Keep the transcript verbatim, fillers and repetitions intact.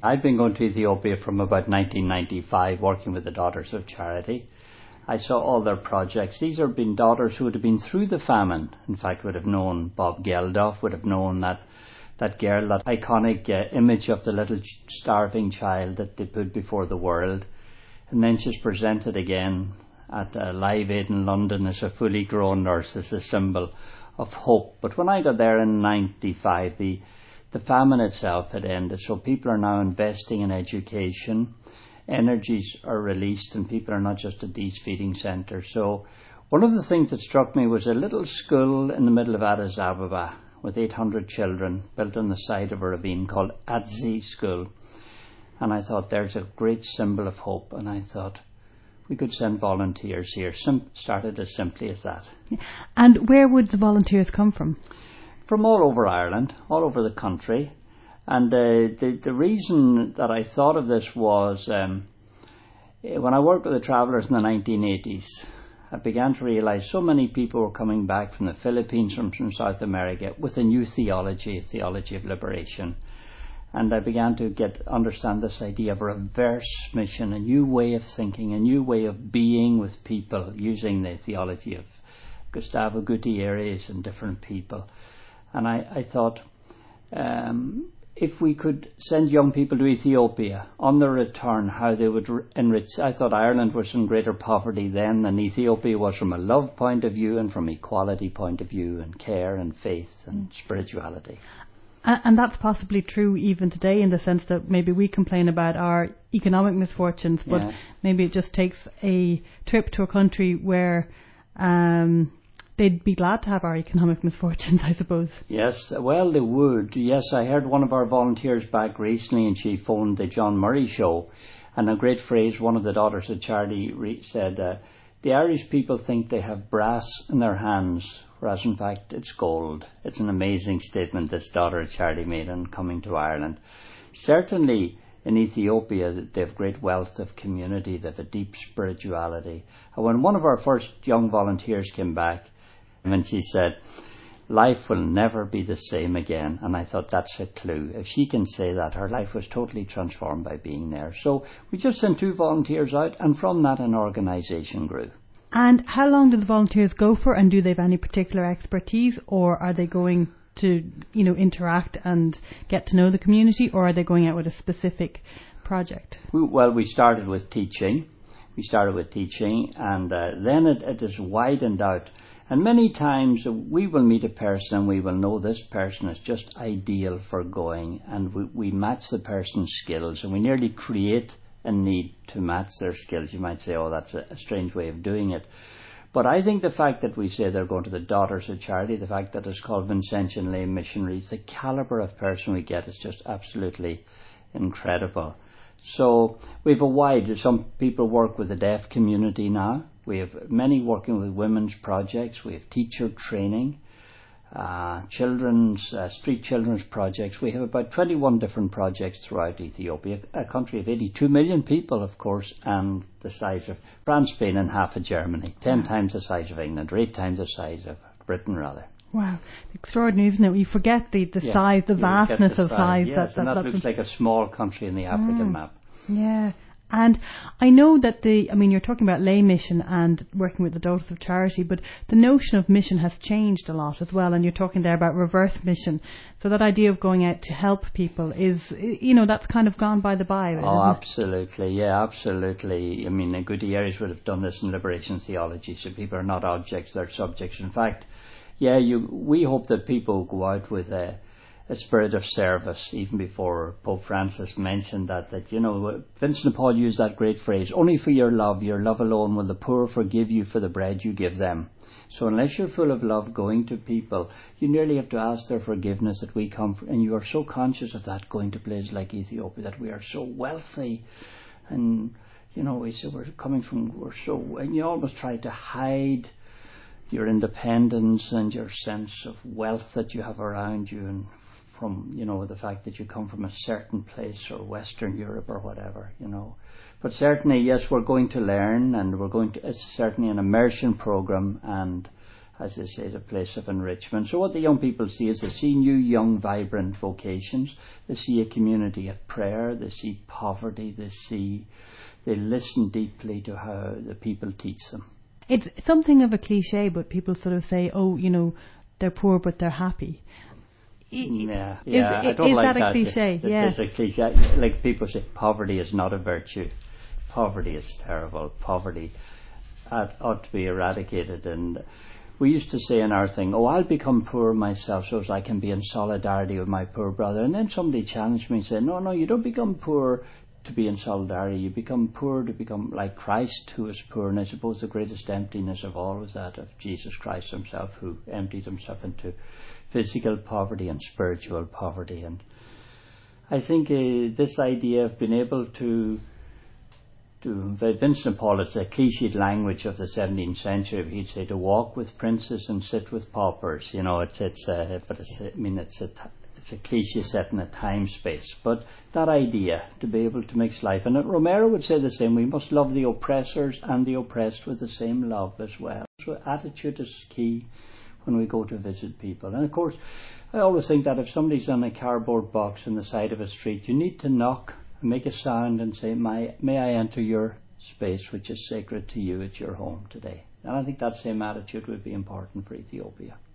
I've been going to Ethiopia from about nineteen ninety-five, working with the Daughters of Charity. I saw all their projects. These have been daughters who would have been through the famine. In fact, would have known Bob Geldof, would have known that that girl, that iconic uh, image of the little ch- starving child that they put before the world. And then she's presented again at uh, Live Aid in London as a fully grown nurse, as a symbol of hope. But when I got there in ninety-five, the, the famine itself had ended, so people are now investing in education. Energies are released and people are not just at these feeding centres. So one of the things that struck me was a little school in the middle of Addis Ababa with eight hundred children built on the side of a ravine called Adzi School. And I thought, there's a great symbol of hope. And I thought, we could send volunteers here. Sim- started as simply as that. And where would the volunteers come from? From all over Ireland, all over the country. And uh, the, the reason that I thought of this was um, when I worked with the Travellers in the nineteen eighties, I began to realise so many people were coming back from the Philippines, from, from South America, with a new theology, a theology of liberation. And I began to get understand this idea of a reverse mission, a new way of thinking, a new way of being with people, using the theology of Gustavo Gutierrez and different people. And I, I thought, um, if we could send young people to Ethiopia, on their return, how they would enrich. I thought Ireland was in greater poverty then than Ethiopia was, from a love point of view and from equality point of view, and care and faith and spirituality. And that's possibly true even today, in the sense that maybe we complain about our economic misfortunes, but yeah. maybe it just takes a trip to a country where um, they'd be glad to have our economic misfortunes, I suppose. Yes, well, they would. Yes, I heard one of our volunteers back recently, and she phoned the John Murray show, and a great phrase one of the Daughters of Charity re- said, uh, the Irish people think they have brass in their hands, whereas in fact it's gold. It's an amazing statement this Daughter of Charity made on coming to Ireland. Certainly in Ethiopia they have great wealth of community, they have a deep spirituality. And when one of our first young volunteers came back, and she said, life will never be the same again. And I thought, that's a clue. If she can say that, her life was totally transformed by being there. So we just sent two volunteers out, and from that an organisation grew. And how long do the volunteers go for, and do they have any particular expertise, or are they going to, you know, interact and get to know the community, or are they going out with a specific project? We, well, we started with teaching. We started with teaching, and uh, then it, it is widened out. And many times we will meet a person and we will know this person is just ideal for going, and we, we match the person's skills, and we nearly create a need to match their skills. You might say, oh, that's a, a strange way of doing it. But I think the fact that we say they're going to the Daughters of Charity, the fact that it's called Vincentian Lay Missionaries, the calibre of person we get is just absolutely incredible. So we have a wide, some people work with the deaf community now. We have many working with women's projects. We have teacher training, uh, children's, uh, street children's projects. We have about twenty-one different projects throughout Ethiopia, a country of eighty-two million people, of course, and the size of France, Spain, and half of Germany. Ten wow. times the size of England, or eight times the size of Britain, rather. Wow, extraordinary, isn't it? You forget the, the yeah, size, the vastness the of size. Yes, that, and that, that, that looks like a small country in the African mm. map. Yeah. And I know that the, I mean, you're talking about lay mission and working with the Daughters of Charity, but the notion of mission has changed a lot as well. And you're talking there about reverse mission. So that idea of going out to help people is, you know, that's kind of gone by the by. Oh, absolutely. It? Yeah, absolutely. I mean, Gutierrez would have done this in liberation theology. So people are not objects, they're subjects. In fact, yeah, you, we hope that people go out with a, a spirit of service, even before Pope Francis mentioned that, that, you know, Vincent de Paul used that great phrase, only for your love, your love alone will the poor forgive you for the bread you give them. So unless you're full of love going to people, you nearly have to ask their forgiveness that we come from, and you are so conscious of that going to places like Ethiopia, that we are so wealthy, and, you know, we say we're coming from, we're so, and you almost try to hide your independence and your sense of wealth that you have around you, and from, you know, the fact that you come from a certain place, or Western Europe or whatever, you know. But certainly, yes, we're going to learn, and we're going to, it's certainly an immersion program, and as they say, the place of enrichment. So what the young people see is they see new, young, vibrant vocations. They see a community at prayer. They see poverty. They see, they listen deeply to how the people teach them. It's something of a cliche, but people sort of say, oh, you know, they're poor but they're happy. Yeah, yeah, is, I don't is like that. Is that a cliche? It, yeah. It's a cliche. Like people say, poverty is not a virtue. Poverty is terrible. Poverty ought, ought to be eradicated. And we used to say in our thing, oh, I'll become poor myself so as I can be in solidarity with my poor brother. And then somebody challenged me and said, no, no, you don't become poor to be in solidarity. You become poor to become like Christ, who is poor. And I suppose the greatest emptiness of all was that of Jesus Christ himself, who emptied himself into physical poverty and spiritual poverty. And I think uh, this idea of being able to to Vincent Paul, it's a cliched language of the seventeenth century. He'd say to walk with princes and sit with paupers. You know, it's it's uh, but it's, I mean it's a it's a cliche set in a time space. But that idea to be able to mix life, and Romero would say the same. We must love the oppressors and the oppressed with the same love as well. So attitude is key when we go to visit people. And of course, I always think that if somebody's on a cardboard box on the side of a street, you need to knock, make a sound and say, may, may I enter your space which is sacred to you at your home today. And I think that same attitude would be important for Ethiopia.